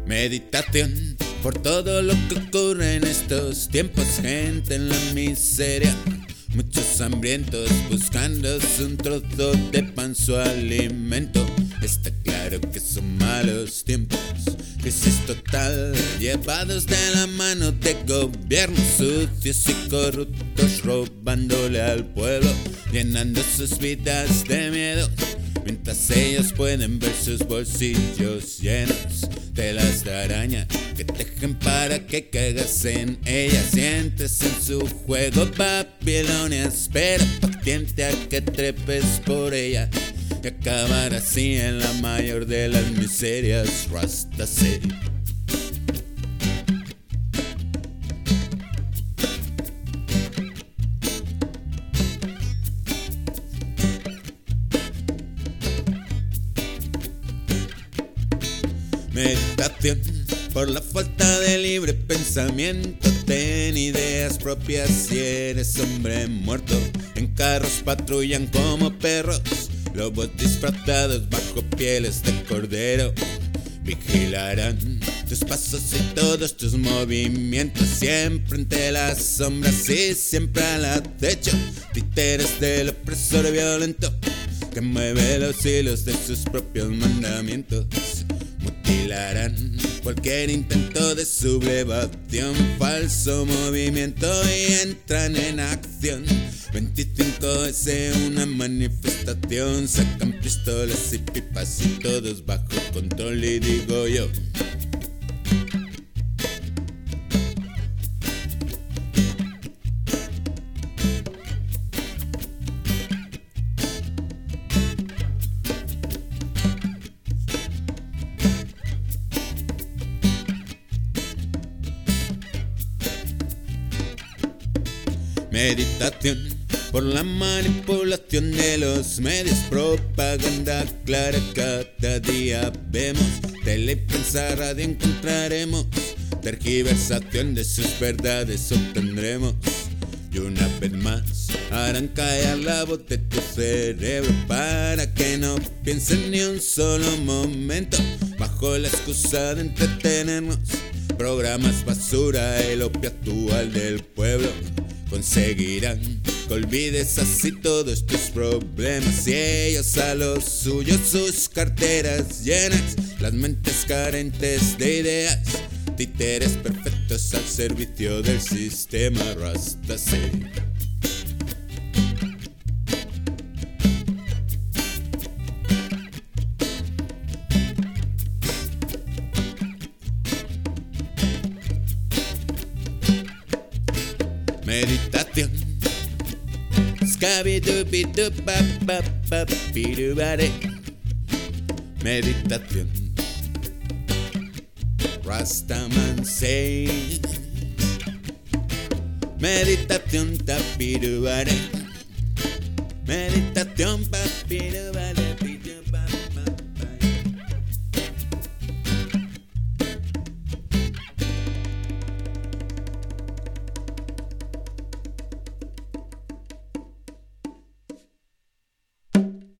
Meditación por todo lo que ocurre en estos tiempos. Gente en la miseria, muchos hambrientos buscándose un trozo de pan, su alimento. Está claro que son malos tiempos, crisis total, llevados de la mano de gobiernos sucios y corruptos, robándole al pueblo, llenando sus vidas de miedo, mientras ellos pueden ver sus bolsillos llenos de las de araña que tejen para que caigas en ellas. Sientes en su juego, Babilonia espera paciente a que trepes por ella y acabar así en la mayor de las miserias. Rastase. Meditación por la falta de libre pensamiento. Ten ideas propias si eres hombre muerto. En carros patrullan como perros, lobos disfrazados bajo pieles de cordero. Vigilarán tus pasos y todos tus movimientos, siempre entre las sombras y siempre al acecho. Títeres del opresor violento que mueve los hilos de sus propios mandamientos. Mutilarán cualquier intento de sublevación, falso movimiento, y entran en acción. 25S, una manifestación, sacan pistolas y pipas y todos bajo control, y digo yo: meditación por la manipulación de los medios, propaganda clara cada día vemos, tele, prensa, radio encontraremos, tergiversación de sus verdades obtendremos, y una vez más harán callar la voz de tu cerebro para que no piensen ni un solo momento, bajo la excusa de entretenernos. Programas basura, el opio actual del pueblo. Conseguirán que olvides así todos tus problemas, y ellos a los suyos, sus carteras llenas, las mentes carentes de ideas, títeres perfectos al servicio del sistema. Rastase. Meditación. Skabidubidubababidubaré. Meditación. Rastaman say. Meditación tapidubaré. Meditación papidubaré.